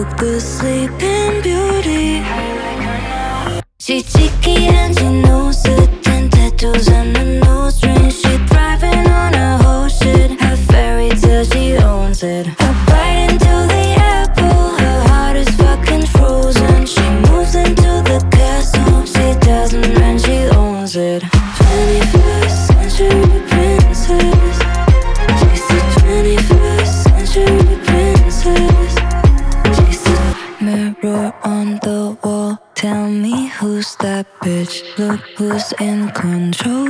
woke the sleeping beauty. She's cheeky and she knows it. 10 tattoos and a nose ring. She thriving on her whole shit. Her fairy tale, she owns it. A bite into the apple. Her heart is fucking frozen. She moves into the castle. She doesn't rent, she owns it. 21st century princess. She's the 21st century princess. She's the mirror on the wall. Tell me who's that bitch? Look who's in control.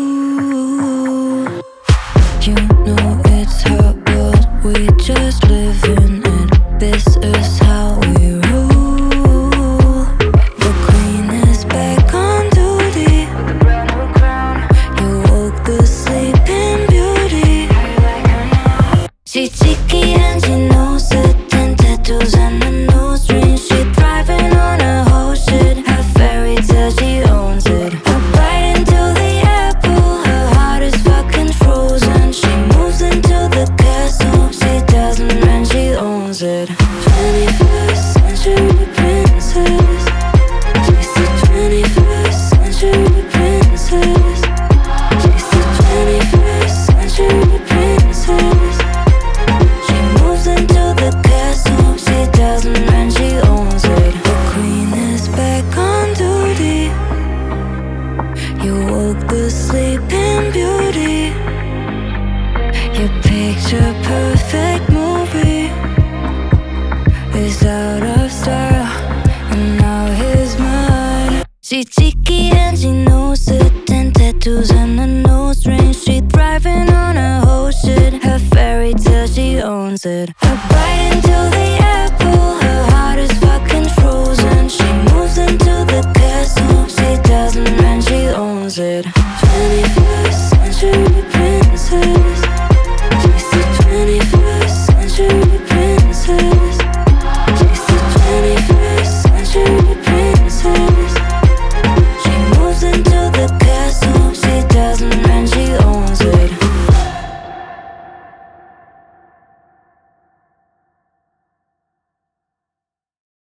You know it's her world, we just live in it. This is how we rule. The queen is back on duty. You woke the sleeping beauty. She's cheeky and she knows it. 10 tattoos and a nose ring. She thriving on her whole shit. Her fairy tale, she owns it. A bite into the apple. Her heart is fucking frozen. She moves into the castle. She doesn't rent, she owns it. 21st century princess. She's the 21st century princess. She's the 21st century princess. She moves into the castle. She doesn't rent, she owns it. The queen is back on duty. You woke the sleeping beauty. Your picture perfect movie is out of style, and now here's mine. She's cheeky and she knows it. 10 tattoos and a nose ring. She thriving on her whole shit. Her fairy tale, she owns it. A bite into